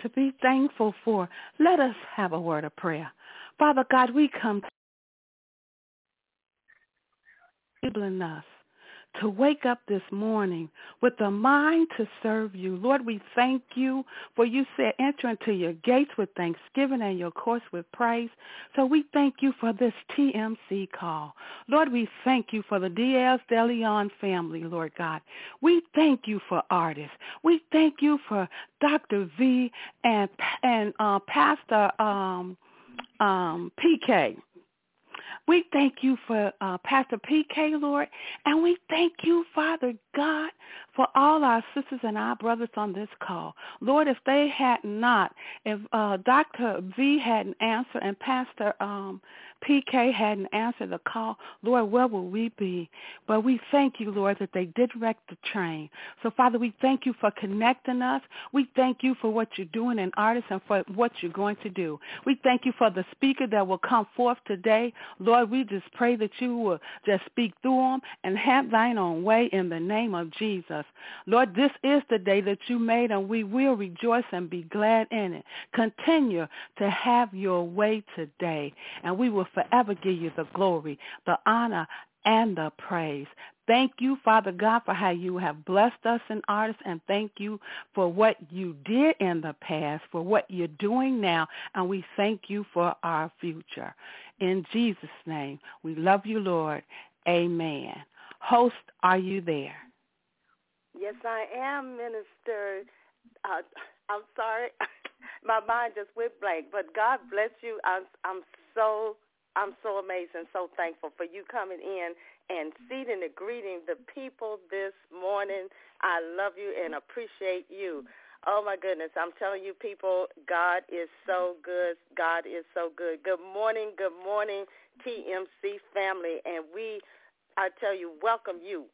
to be thankful for. Let us have a word of prayer. Father God, we come enabling us to wake up this morning with a mind to serve you. Lord, we thank you for you said enter into your gates with thanksgiving and your courts with praise. So we thank you for this TMC call. Lord, we thank you for the Diaz de Leon family, Lord God. We thank you for artists. We thank you for Dr. V and Pastor PK. We thank you for Pastor PK, Lord, and we thank you, Father God, for all our sisters and our brothers on this call. Lord, if they had not, if Dr. V hadn't answered and Pastor PK hadn't answered the call, Lord, where will we be? But we thank you, Lord, that they did wreck the train. So, Father, we thank you for connecting us. We thank you for what you're doing in artists and for what you're going to do. We thank you for the speaker that will come forth today. Lord, we just pray that you will just speak through them and have thine own way in the name of Jesus. Lord, this is the day that you made, and we will rejoice and be glad in it. Continue to have your way today, and we will forever give you the glory, the honor, and the praise. Thank you, Father God, for how you have blessed us in artists, and thank you for what you did in the past, for what you're doing now, and we thank you for our future. In Jesus' name, we love you, Lord. Amen. Host, are you there? Yes, I am, Minister. I'm sorry. My mind just went blank, but God bless you. I'm so amazed and so thankful for you coming in and seating and greeting the people this morning. I love you and appreciate you. Oh, my goodness. I'm telling you, people, God is so good. God is so good. Good morning, TMC family. And I tell you, welcome you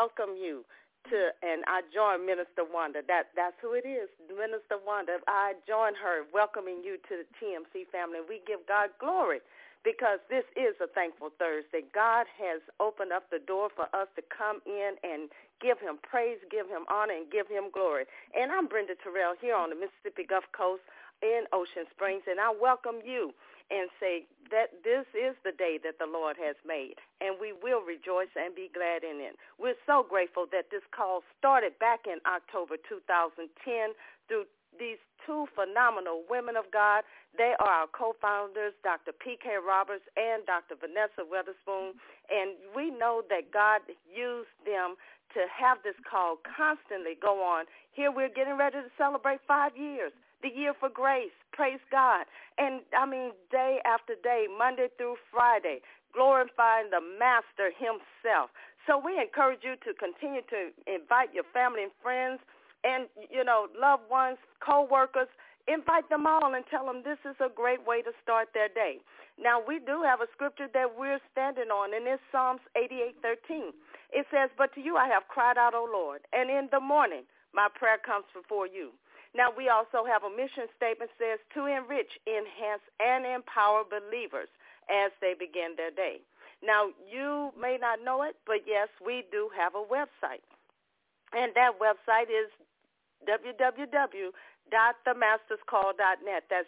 to, and I join Minister Wanda. That's who it is, Minister Wanda. I join her welcoming you to the TMC family. We give God glory, because this is a thankful Thursday. God has opened up the door for us to come in and give him praise, give him honor, and give him glory. And I'm Brenda Terrell here on the Mississippi Gulf Coast in Ocean Springs, and I welcome you and say that this is the day that the Lord has made, and we will rejoice and be glad in it. We're so grateful that this call started back in October 2010 through these two phenomenal women of God. They are our co-founders, Dr. P.K. Roberts and Dr. Vanessa Weatherspoon, and we know that God used them to have this call constantly go on. Here we're getting ready to celebrate 5 years, the year for grace. Praise God. And, day after day, Monday through Friday, glorifying the Master himself. So we encourage you to continue to invite your family and friends and, loved ones, co-workers. Invite them all and tell them this is a great way to start their day. Now, we do have a scripture that we're standing on, and it's Psalms 88:13. It says, "But to you I have cried out, O Lord, and in the morning my prayer comes before you." Now, we also have a mission statement that says to enrich, enhance, and empower believers as they begin their day. Now, you may not know it, but yes, we do have a website. And that website is www.themasterscall.net. That's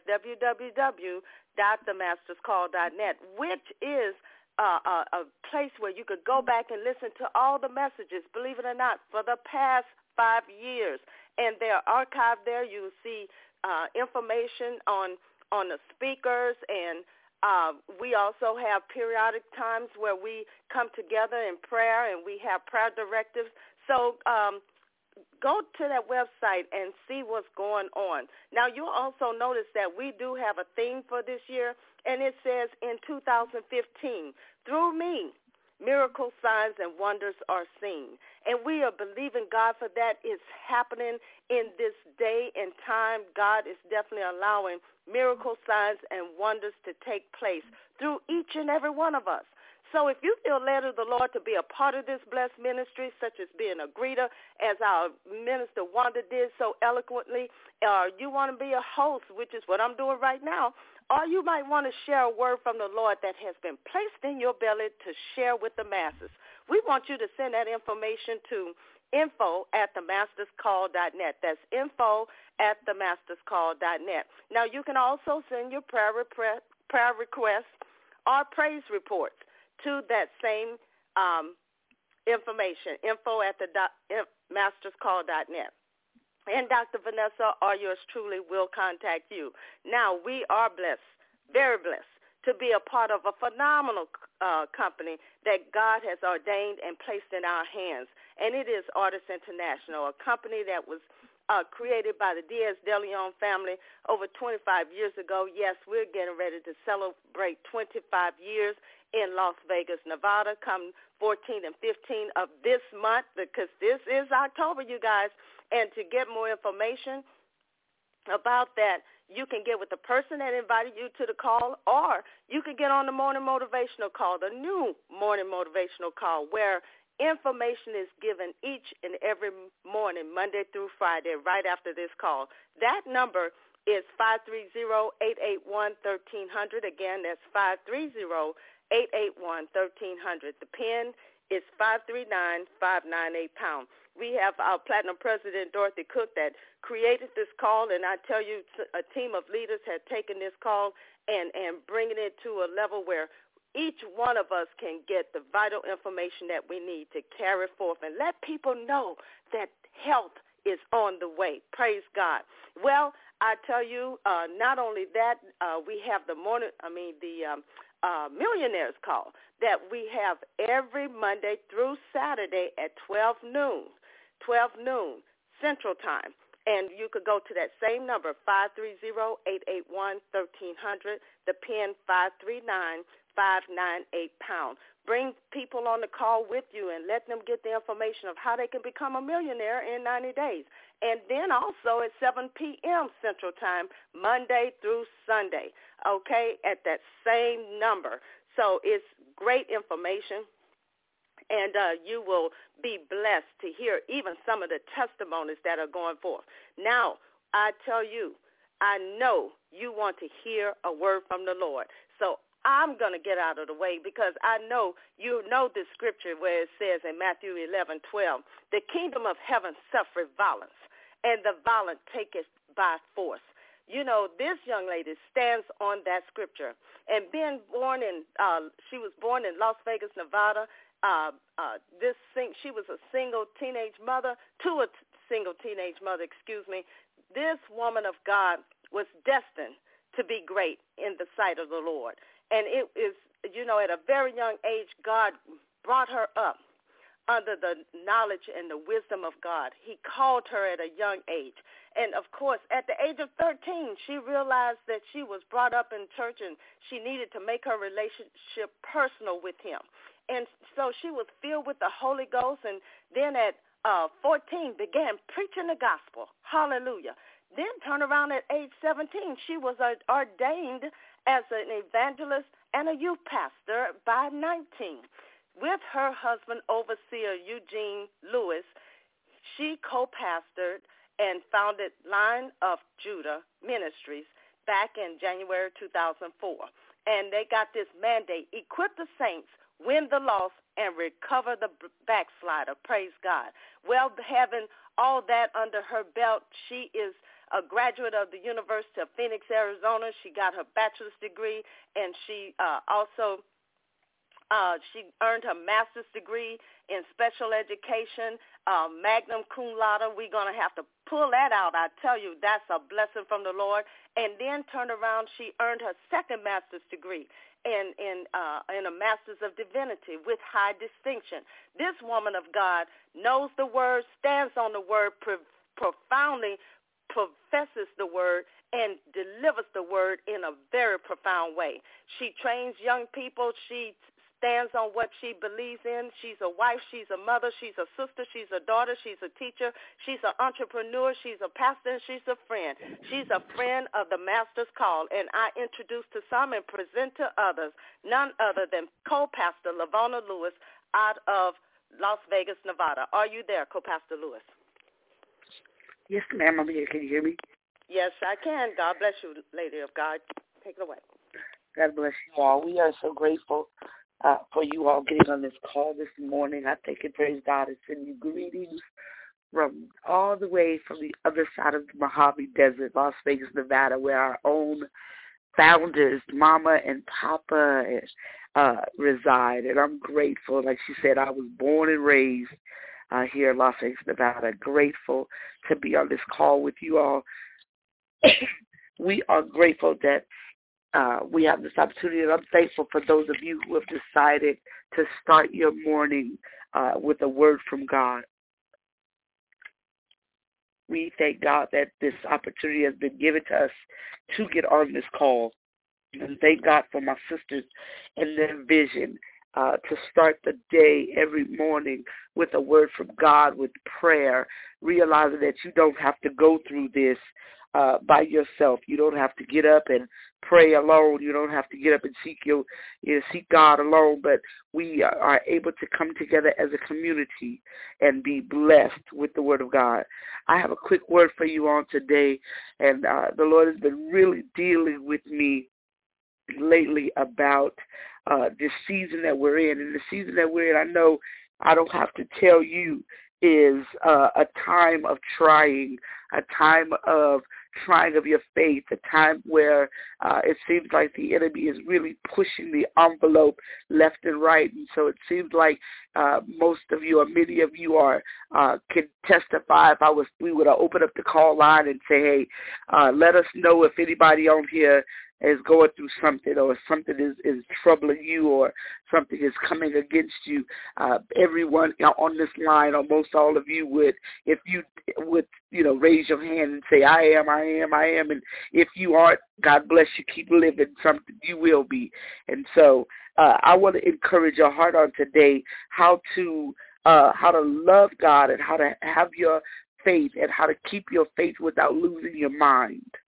www.themasterscall.net, which is a place where you could go back and listen to all the messages, believe it or not, for the past 5 years. And they're archived there. You'll see information on the speakers, and we also have periodic times where we come together in prayer, and we have prayer directives. So go to that website and see what's going on. Now, you'll also notice that we do have a theme for this year, and it says in 2015, through me, miracles, signs, and wonders are seen. And we are believing God for that. It's happening in this day and time. God is definitely allowing miracles, signs, and wonders to take place through each and every one of us. So if you feel led of the Lord to be a part of this blessed ministry, such as being a greeter, as our minister Wanda did so eloquently, or you want to be a host, which is what I'm doing right now, or you might want to share a word from the Lord that has been placed in your belly to share with the masses. We want you to send that information to info@themasterscall.net. That's info@themasterscall.net. Now, you can also send your prayer requests or praise reports to that same information, info@themasterscall.net. And Dr. Vanessa or yours truly will contact you. Now, we are blessed, very blessed, to be a part of a phenomenal company that God has ordained and placed in our hands. And it is Artists International, a company that was created by the Diaz de Leon family over 25 years ago. Yes, we're getting ready to celebrate 25 years in Las Vegas, Nevada, come 14 and 15 of this month, because this is October, you guys. And to get more information about that, you can get with the person that invited you to the call, or you can get on the morning motivational call, the new morning motivational call, where information is given each and every morning, Monday through Friday, right after this call. That number is 530-881-1300. Again, that's 530-881-1300. The PIN is 539-598#. We have our Platinum President, Dorothy Cook, that created this call, and I tell you, a team of leaders had taken this call and bringing it to a level where each one of us can get the vital information that we need to carry forth and let people know that health is on the way. Praise God. Well, I tell you, not only that, we have the Millionaires Call that we have every Monday through Saturday at 12 noon Central Time. And you could go to that same number, 530-881-1300, the PIN 539-598#. Bring people on the call with you and let them get the information of how they can become a millionaire in 90 days. And then also at 7 p.m. Central Time, Monday through Sunday, okay, at that same number. So it's great information, and you will be blessed to hear even some of the testimonies that are going forth. Now, I tell you, I know you want to hear a word from the Lord. So I'm going to get out of the way, because I know you know this scripture where it says in Matthew 11:12, the kingdom of heaven suffereth violence, and the violent take it by force. You know, this young lady stands on that scripture. And being born in, she was born in Las Vegas, Nevada. She was a single teenage mother, This woman of God was destined to be great in the sight of the Lord. And it is, you know, at a very young age, God brought her up under the knowledge and the wisdom of God. He called her at a young age. And, of course, at the age of 13, she realized that she was brought up in church and she needed to make her relationship personal with him. And so she was filled with the Holy Ghost, and then at 14 began preaching the gospel. Hallelujah. Then turned around at age 17. She was ordained as an evangelist and a youth pastor by 19. With her husband, overseer Eugene Lewis, she co-pastored and founded Lion of Judah Ministries back in January 2004. And they got this mandate: equip the saints, win the lost, and recover the backslider. Praise God. Well, having all that under her belt, she is a graduate of the University of Phoenix, Arizona. She got her bachelor's degree, and she also she earned her master's degree in special education, magna cum laude. We're going to have to pull that out. I tell you, that's a blessing from the Lord. And then turned around, she earned her second master's degree in a master's of divinity with high distinction. This woman of God knows the word, stands on the word, profoundly professes the word, and delivers the word in a very profound way. She trains young people. She stands on what she believes in. She's a wife, she's a mother, she's a sister, she's a daughter, she's a teacher, she's an entrepreneur, she's a pastor, and she's a friend. She's a friend of the Master's Call, and I introduce to some and present to others none other than co-pastor LaVona Lewis out of Las Vegas, Nevada. Are you there, co-pastor Lewis? Yes, ma'am, I'm here. Can you hear me? Yes, I can. God bless you, lady of God. Take it away. God bless you all. We are so grateful for you all getting on this call this morning. I thank and praise God and send you greetings from all the way from the other side of the Mojave Desert, Las Vegas, Nevada, where our own founders, Mama and Papa, reside. And I'm grateful. Like she said, I was born and raised here in Las Vegas, Nevada. Grateful to be on this call with you all. We are grateful that we have this opportunity, and I'm thankful for those of you who have decided to start your morning with a word from God. We thank God that this opportunity has been given to us to get on this call. And thank God for my sisters and their vision to start the day every morning with a word from God, with prayer, realizing that you don't have to go through this by yourself. You don't have to get up and pray alone. You don't have to get up and seek God alone. But we are able to come together as a community and be blessed with the Word of God. I have a quick word for you on today, and the Lord has been really dealing with me lately about this season that we're in. And the season that we're in, I know I don't have to tell you, is a time of trying, a time of trying of your faith, a time where it seems like the enemy is really pushing the envelope left and right. And so it seems like most of you, or many of you, can testify. If we would have opened up the call line and say, hey, let us know if anybody on here is going through something, or something is troubling you, or something is coming against you. Everyone on this line, or most all of you would, if you would, raise your hand and say, I am. And if you aren't, God bless you. Keep living something. You will be. And so I want to encourage your heart on today how to love God, and how to have your faith, and how to keep your faith without losing your mind.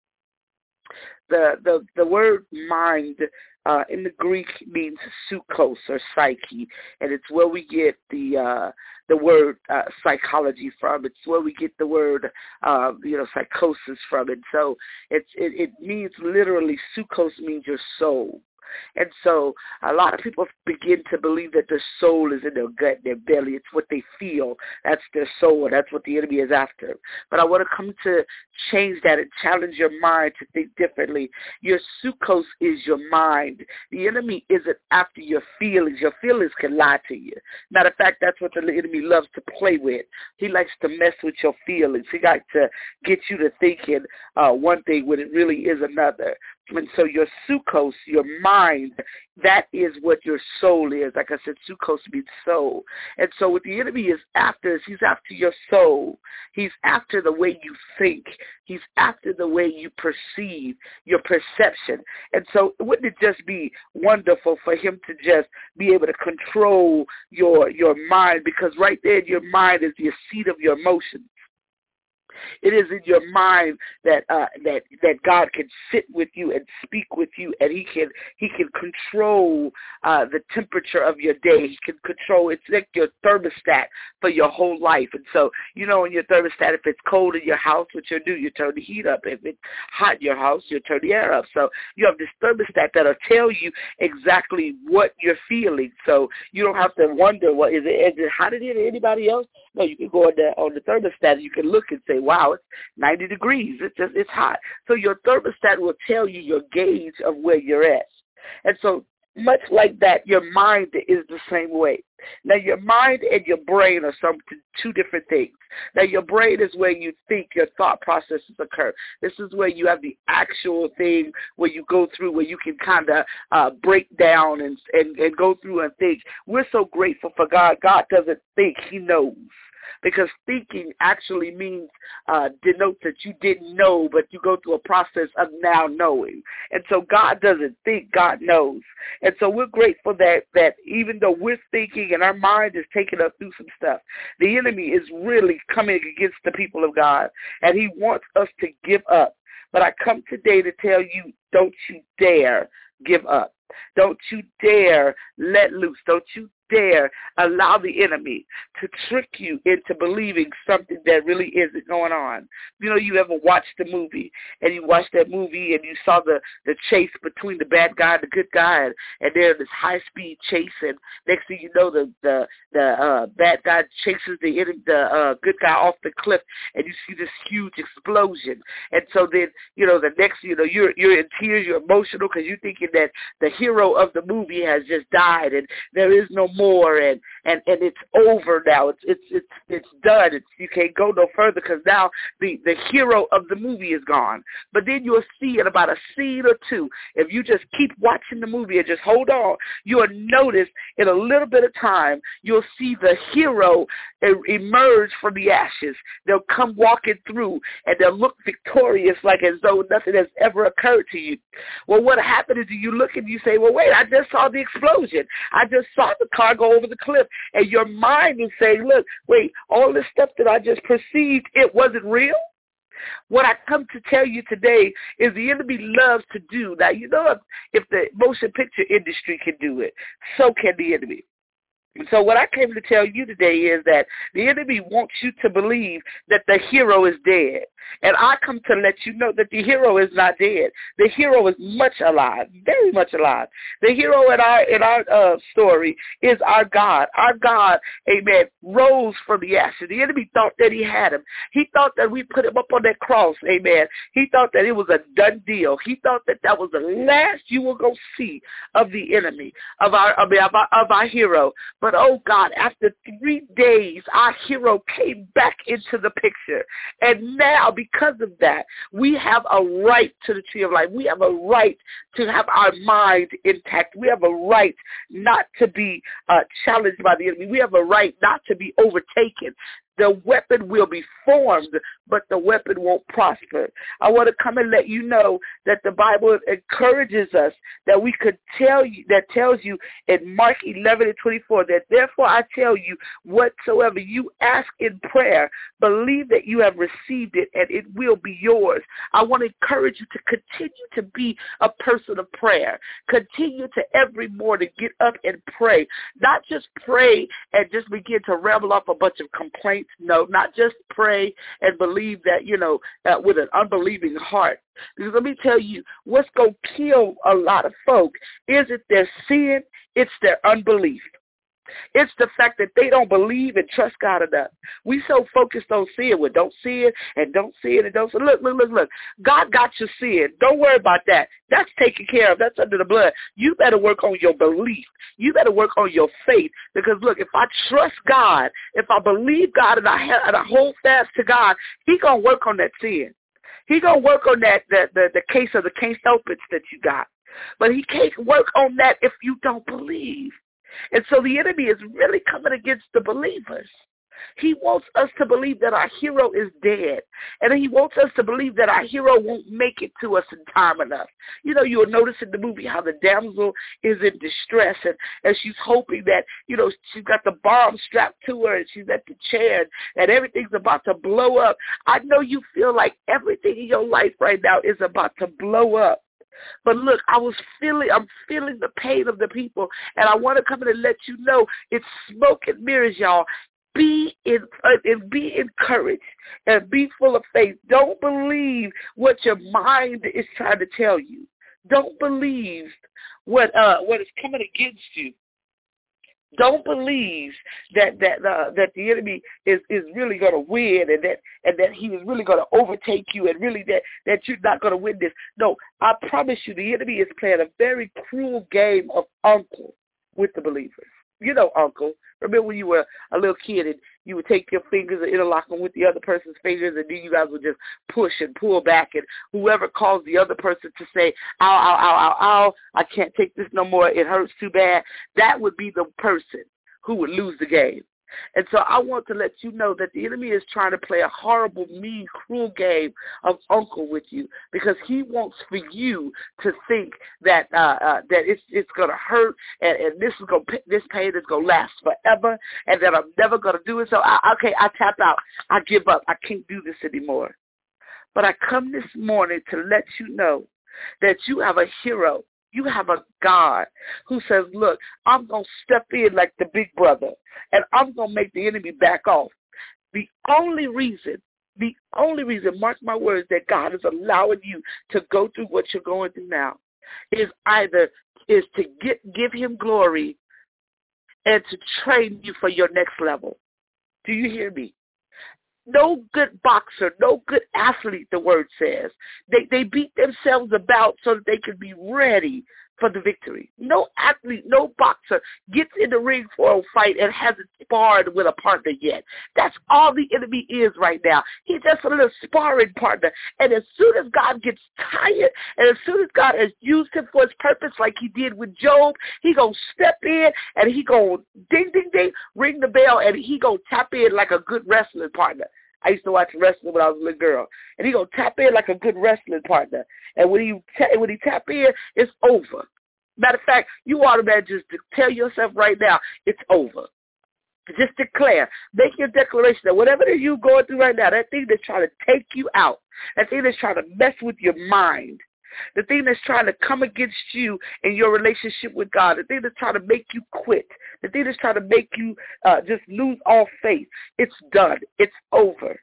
The word mind in the Greek means psychos, or psyche, and it's where we get the word psychology from. It's where we get the word psychosis from. And so it means literally, psychos means your soul. And so a lot of people begin to believe that their soul is in their gut, their belly. It's what they feel. That's their soul. That's what the enemy is after. But I want to come to change that and challenge your mind to think differently. Your psychos is your mind. The enemy isn't after your feelings. Your feelings can lie to you. Matter of fact, that's what the enemy loves to play with. He likes to mess with your feelings. He likes to get you to thinking one thing when it really is another. And so your psychos, your mind, that is what your soul is. Like I said, psychos means soul. And so what the enemy is after is he's after your soul. He's after the way you think. He's after the way you perceive, your perception. And so wouldn't it just be wonderful for him to just be able to control your mind? Because right there in your mind is the seat of your emotions. It is in your mind that God can sit with you and speak with you, and He can control the temperature of your day. He can control. It's like your thermostat for your whole life. And so, in your thermostat, if it's cold in your house, what you do, you turn the heat up. If it's hot in your house, you turn the air up. So you have this thermostat that'll tell you exactly what you're feeling. So you don't have to wonder, is it hotter than anybody else? No, you can go on the thermostat and you can look and say, wow, it's 90 degrees. It's hot. So your thermostat will tell you your gauge of where you're at. And so much like that, your mind is the same way. Now, your mind and your brain are two different things. Now, your brain is where you think, your thought processes occur. This is where you have the actual thing where you go through, where you can kind of break down and go through and think. We're so grateful for God. God doesn't think, He knows. Because thinking actually denotes that you didn't know, but you go through a process of now knowing. And so God doesn't think, God knows. And so we're grateful that even though we're thinking and our mind is taking us through some stuff, the enemy is really coming against the people of God, and he wants us to give up. But I come today to tell you, don't you dare give up. Don't you dare let loose. Don't you dare allow the enemy to trick you into believing something that really isn't going on. You know, you ever watched the movie, and you watched that movie and you saw the chase between the bad guy and the good guy, and they're this high-speed chase, and next thing you know, the bad guy chases the good guy off the cliff, and you see this huge explosion. And so then, you know, the next, you know, you're in tears, you're emotional because you're thinking that the hero of the movie has just died, and there is no more, and it's over now. It's done. You can't go no further because now the hero of the movie is gone. But then you'll see in about a scene or two, if you just keep watching the movie and just hold on, you'll notice in a little bit of time, you'll see the hero emerge from the ashes. They'll come walking through, and they'll look victorious, like as though nothing has ever occurred to you. Well, what happened is you look and you say, well, wait, I just saw the explosion. I just saw the car go over the cliff. And your mind is saying, look, wait, all this stuff that I just perceived, it wasn't real? What I come to tell you today is the enemy loves to do. Now, you know, if the motion picture industry can do it, so can the enemy. And so what I came to tell you today is that the enemy wants you to believe that the hero is dead. And I come to let you know that the hero is not dead. The hero is much alive, very much alive. The hero in our story is our God. Our God, amen, rose from the ashes. The enemy thought that he had him. He thought that we put him up on that cross, amen. He thought that it was a done deal. He thought that that was the last you were going to see of the enemy, of our hero. But, oh, God, after 3 days, our hero came back into the picture. And now, because of that, we have a right to the tree of life. We have a right to have our mind intact. We have a right not to be challenged by the enemy. We have a right not to be overtaken. The weapon will be formed, but the weapon won't prosper. I want to come and let you know that the Bible encourages us that we could tells you in Mark 11:24 that therefore I tell you, whatsoever you ask in prayer, believe that you have received it and it will be yours. I want to encourage you to continue to be a person of prayer. Continue to every morning get up and pray. Not just pray and just begin to ramble off a bunch of complaints. No, not just pray and believe that, with an unbelieving heart. Because let me tell you, what's going to kill a lot of folk isn't their sin, it's their unbelief. It's the fact that they don't believe and trust God enough. We so focused on sin. Well, don't see it and don't see it and don't see it. Look. God got your sin. Don't worry about that. That's taken care of. That's under the blood. You better work on your belief. You better work on your faith. Because, look, if I trust God, if I believe God and I hold fast to God, He going to work on that sin. He going to work on that, the case of the can't help it that you got. But He can't work on that if you don't believe. And so the enemy is really coming against the believers. He wants us to believe that our hero is dead. And he wants us to believe that our hero won't make it to us in time enough. You'll notice in the movie how the damsel is in distress and she's hoping that, she's got the bomb strapped to her and she's at the chair and everything's about to blow up. I know you feel like everything in your life right now is about to blow up. But look, I'm feeling the pain of the people, and I want to come in and let you know it's smoke and mirrors, y'all. Be encouraged and be full of faith. Don't believe what your mind is trying to tell you. Don't believe what is coming against you. Don't believe that the enemy is really going to win and that he is really going to overtake you and really that you're not going to win this. No, I promise you the enemy is playing a very cruel game of uncle with the believers. Uncle. Remember when you were a little kid and you would take your fingers and interlock them with the other person's fingers and then you guys would just push and pull back and whoever caused the other person to say, ow, ow, ow, ow, ow, I can't take this no more, it hurts too bad, that would be the person who would lose the game. And so I want to let you know that the enemy is trying to play a horrible, mean, cruel game of uncle with you because he wants for you to think that it's going to hurt and this pain is going to last forever and that I'm never going to do it. So, I tap out. I give up. I can't do this anymore. But I come this morning to let you know that you have a hero You have a God who says, look, I'm going to step in like the big brother, and I'm going to make the enemy back off. The only reason, mark my words, that God is allowing you to go through what you're going through now is to give him glory and to train you for your next level. Do you hear me? No good boxer, no good athlete, the word says. They beat themselves about so that they can be ready for the victory. No athlete, no boxer gets in the ring for a fight and hasn't sparred with a partner yet. That's all the enemy is right now. He's just a little sparring partner. And as soon as God gets tired, and as soon as God has used him for his purpose like he did with Job, he going to step in and he going to ding, ding, ding, ring the bell, and he going to tap in like a good wrestling partner. I used to watch wrestling when I was a little girl. And he going to tap in like a good wrestling partner. And when he tap in, it's over. Matter of fact, you ought to just tell yourself right now, it's over. Just declare. Make your declaration that whatever you're going through right now, that thing that's trying to take you out, that thing that's trying to mess with your mind, the thing that's trying to come against you in your relationship with God, the thing that's trying to make you quit, the thing that's trying to make you just lose all faith, it's done. It's over.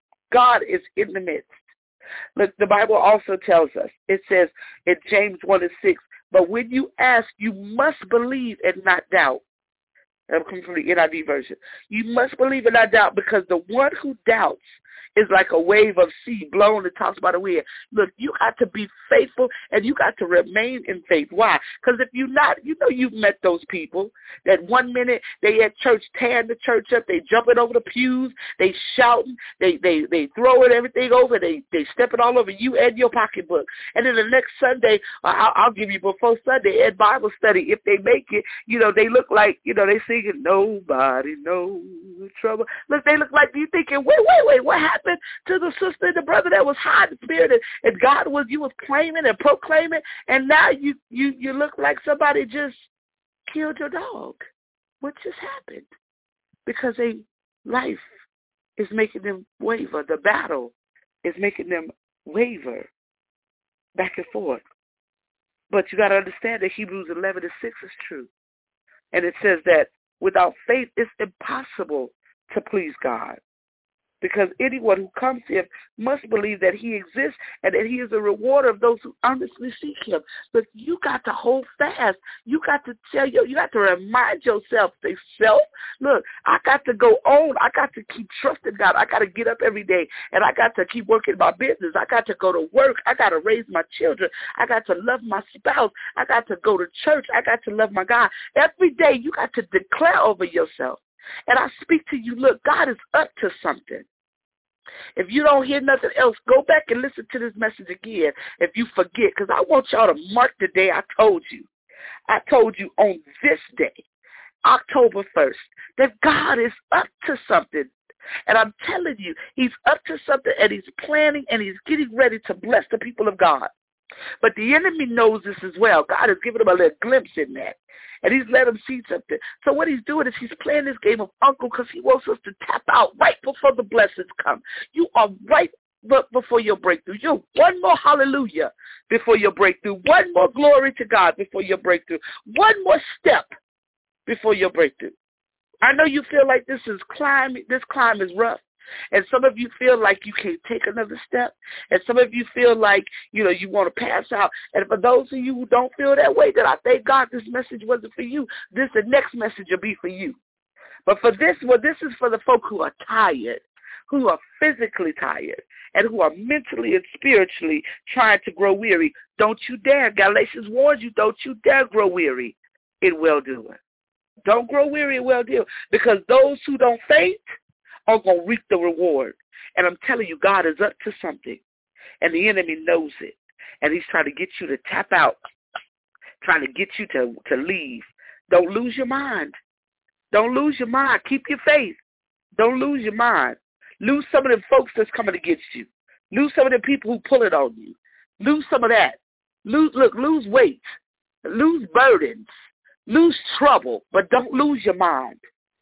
God is in the midst. Look, the Bible also tells us, it says in James 1:6, but when you ask, you must believe and not doubt. I'm coming from the NIV version. You must believe and not doubt, because the one who doubts is like a wave of sea blown and tossed by the wind. Look, you got to be faithful and you got to remain in faith. Why? Because if you're not, you know you've met those people that 1 minute they at church tearing the church up, they jumping over the pews, they shouting, they throwing everything over, they stepping all over you and your pocketbook. And then the next Sunday, I'll give you before Sunday at Bible study, if they make it, they look like, they singing nobody knows trouble. Look, they look like you thinking, wait, what happened to the sister and the brother that was high in spirit and God you was claiming and proclaiming, and now you look like somebody just killed your dog. What just happened? Because life is making them waver. The battle is making them waver back and forth. But you got to understand that Hebrews 11:6 is true. And it says that without faith, it's impossible to please God. Because anyone who comes to him must believe that he exists and that he is a rewarder of those who earnestly seek him. But you got to hold fast. You got to you got to remind yourself, say, self, look, I got to go on. I got to keep trusting God. I got to get up every day and I got to keep working my business. I got to go to work. I got to raise my children. I got to love my spouse. I got to go to church. I got to love my God. Every day you got to declare over yourself. And I speak to you, look, God is up to something. If you don't hear nothing else, go back and listen to this message again if you forget, because I want y'all to mark the day I told you. I told you on this day, October 1st, that God is up to something. And I'm telling you, he's up to something, and he's planning, and he's getting ready to bless the people of God. But the enemy knows this as well. God has given him a little glimpse in that. And he's let him see something. So what he's doing is he's playing this game of uncle because he wants us to tap out right before the blessings come. You are right before your breakthrough. You're one more hallelujah before your breakthrough. One more glory to God before your breakthrough. One more step before your breakthrough. I know you feel like this climb is rough. And some of you feel like you can't take another step. And some of you feel like, you want to pass out. And for those of you who don't feel that way, then I thank God this message wasn't for you. The next message will be for you. But for this one, this is for the folk who are tired, who are physically tired, and who are mentally and spiritually trying to grow weary. Don't you dare. Galatians warns you, don't you dare grow weary in well-doing. Don't grow weary in well-doing, because those who don't faint are going to reap the reward. And I'm telling you, God is up to something. And the enemy knows it. And he's trying to get you to tap out, trying to get you to leave. Don't lose your mind. Don't lose your mind. Keep your faith. Don't lose your mind. Lose some of them folks that's coming against you. Lose some of the people who pull it on you. Lose some of that. Lose weight. Lose burdens. Lose trouble. But don't lose your mind.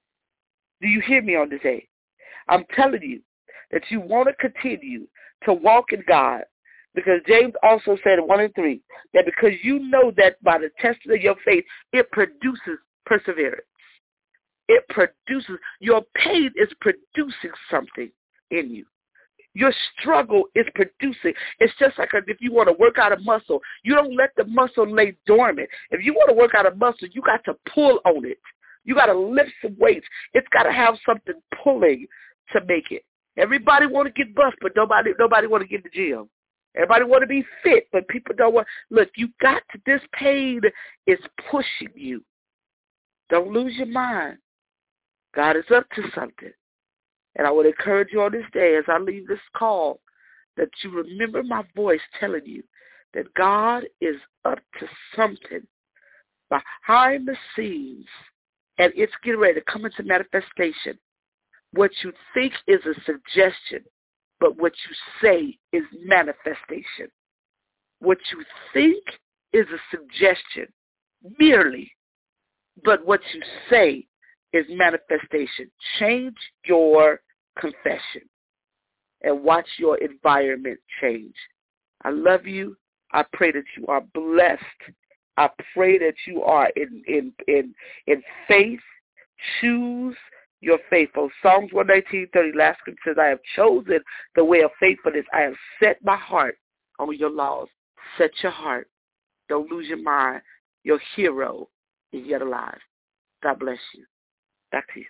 Do you hear me on this day? I'm telling you that you want to continue to walk in God. Because James also said 1:3, that because you know that by the testing of your faith, it produces perseverance. It produces, your pain is producing something in you. Your struggle is producing. It's just like if you want to work out a muscle, you don't let the muscle lay dormant. If you want to work out a muscle, you got to pull on it. You got to lift some weights. It's got to have something pulling to make it. Everybody want to get buff, but nobody want to get in the gym. Everybody want to be fit, but people don't want. Look, you got to. This pain is pushing you. Don't lose your mind. God is up to something. And I would encourage you on this day as I leave this call that you remember my voice telling you that God is up to something behind the scenes, and it's getting ready to come into manifestation. What you think is a suggestion, but what you say is manifestation. What you think is a suggestion merely, but what you say is manifestation. Change your confession and watch your environment change. I love you. I pray that you are blessed. I pray that you are in faith. Choose your faith. On Psalms 119:30, last scripture says, I have chosen the way of faithfulness. I have set my heart on your laws. Set your heart. Don't lose your mind. Your hero is yet alive. God bless you. Back to you.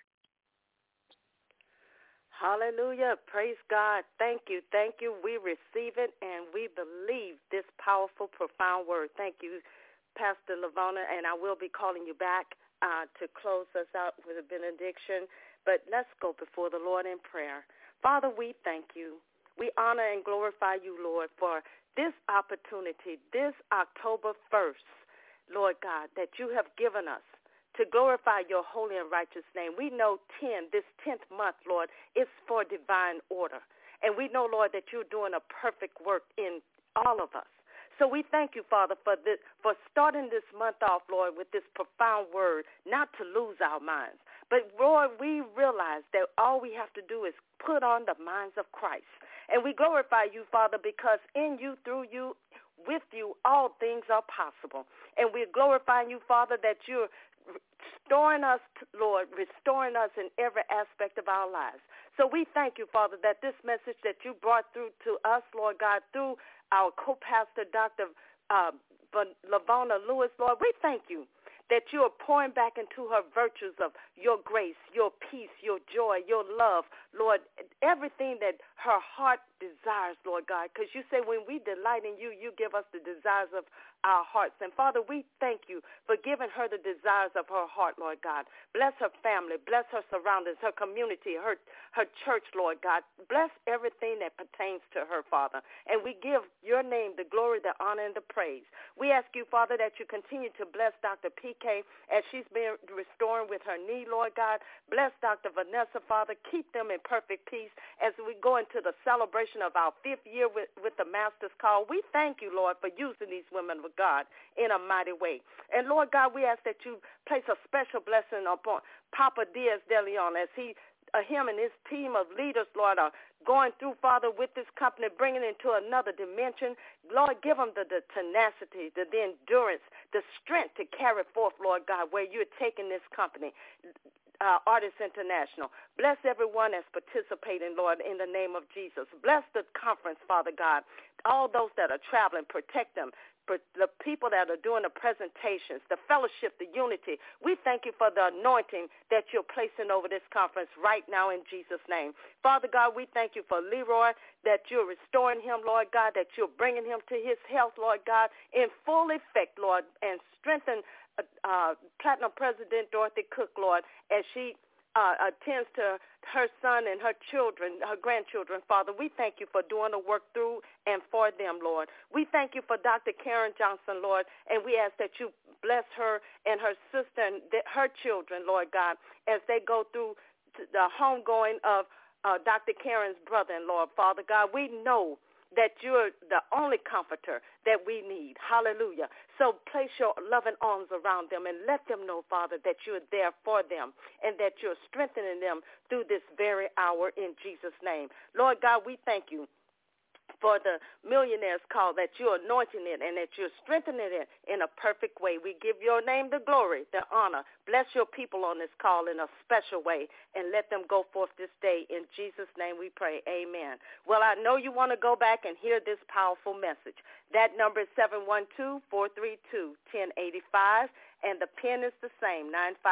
Hallelujah. Praise God. Thank you. Thank you. We receive it and we believe this powerful, profound word. Thank you, Pastor Lavona, and I will be calling you back to close us out with a benediction. But let's go before the Lord in prayer. Father, we thank you. We honor and glorify you, Lord, for this opportunity, this October 1st, Lord God, that you have given us to glorify your holy and righteous name. We know this 10th month, Lord, is for divine order. And we know, Lord, that you're doing a perfect work in all of us. So we thank you, Father, for starting this month off, Lord, with this profound word, not to lose our minds. But, Lord, we realize that all we have to do is put on the minds of Christ. And we glorify you, Father, because in you, through you, with you, all things are possible. And we're glorifying you, Father, that you're restoring us, Lord, restoring us in every aspect of our lives. So we thank you, Father, that this message that you brought through to us, Lord God, through our co-pastor, Dr. Lavona Lewis, Lord, we thank you that you are pouring back into her virtues of your grace, your peace, your joy, your love, Lord, everything that her heart desires, Lord God, because you say when we delight in you, you give us the desires of our hearts. And, Father, we thank you for giving her the desires of her heart, Lord God. Bless her family. Bless her surroundings, her community, her church, Lord God. Bless everything that pertains to her, Father. And we give your name the glory, the honor, and the praise. We ask you, Father, that you continue to bless Dr. PK as she's been restoring with her knee, Lord God. Bless Dr. Vanessa, Father. Keep them in perfect peace as we go into the celebration of our 5th year with the Master's Call. We thank you, Lord, for using these women with God in a mighty way. And, Lord God, we ask that you place a special blessing upon Papa Diaz de Leon as him and his team of leaders, Lord, are going through, Father, with this company, bringing it into another dimension. Lord, give them the tenacity, the endurance, the strength to carry forth, Lord God, where you're taking this company. Artists International. Bless everyone that's participating, Lord, in the name of Jesus. Bless the conference, Father God. All those that are traveling, protect them. For the people that are doing the presentations, the fellowship, the unity, we thank you for the anointing that you're placing over this conference right now in Jesus' name. Father God, we thank you for Leroy, that you're restoring him, Lord God, that you're bringing him to his health, Lord God, in full effect, Lord, and strengthen Platinum President Dorothy Cook, Lord, as she attends to her son and her children, her grandchildren, Father. We thank you for doing the work through and for them, Lord. We thank you for Dr. Karen Johnson, Lord, and we ask that you bless her and her sister and her children, Lord God, as they go through the homegoing of Dr. Karen's brother-in-law, Father God. We know that you're the only comforter that we need. Hallelujah. So place your loving arms around them and let them know, Father, that you're there for them and that you're strengthening them through this very hour in Jesus' name. Lord God, we thank you for the millionaires call, that you're anointing it and that you're strengthening it in a perfect way. We give your name the glory, the honor. Bless your people on this call in a special way and let them go forth this day. In Jesus' name we pray. Amen. Well, I know you want to go back and hear this powerful message. That number is 712-432-1085, and the PIN is the same,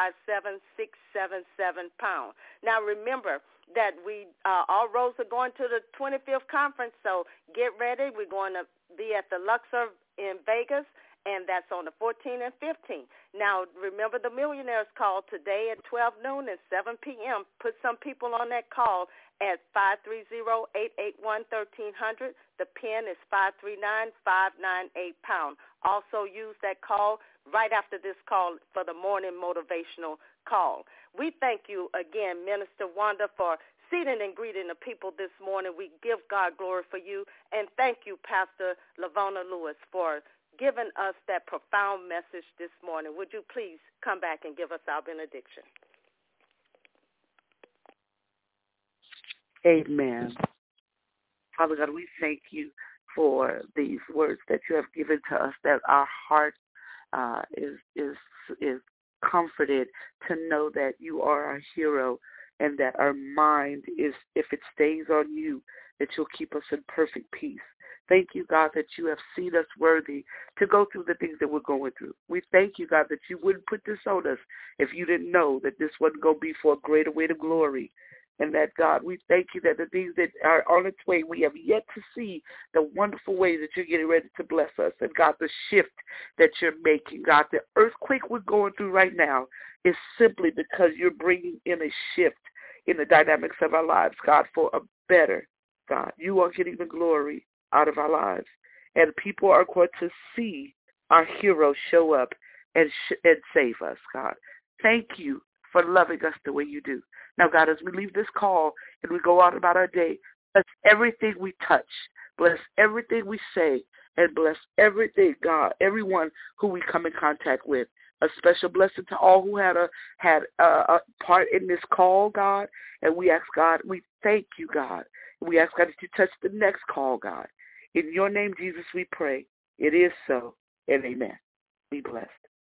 957-677#. Now, remember that all roads are going to the 25th conference, so get ready. We're going to be at the Luxor in Vegas, and that's on the 14th and 15th. Now, remember the millionaires call today at 12 noon and 7 p.m. Put some people on that call at 530-881-1300. The PIN is 539-598#. Also use that call right after this call for the morning motivational call. We thank you again, Minister Wanda, for seating and greeting the people this morning. We give God glory for you. And thank you, Pastor Lavona Lewis, for giving us that profound message this morning. Would you please come back and give us our benediction? Amen. Father God, we thank you for these words that you have given to us, that our heart is comforted to know that you are our hero, and that our mind is, if it stays on you, that you'll keep us in perfect peace. Thank you, God, that you have seen us worthy to go through the things that we're going through. We thank you, God, that you wouldn't put this on us if you didn't know that this wasn't going to be for a greater weight of glory. And that, God, we thank you that the things that are on its way, we have yet to see the wonderful ways that you're getting ready to bless us. And, God, the shift that you're making, God, the earthquake we're going through right now is simply because you're bringing in a shift in the dynamics of our lives, God, for a better, God. You are getting the glory out of our lives. And people are going to see our hero show up and save us, God. Thank you for loving us the way you do. Now, God, as we leave this call and we go out about our day, bless everything we touch, bless everything we say, and bless everything, God, everyone who we come in contact with. A special blessing to all who had a part in this call, God. And we ask, God, we thank you, God. We ask, God, that you touch the next call, God. In your name, Jesus, we pray. It is so, and amen. Be blessed.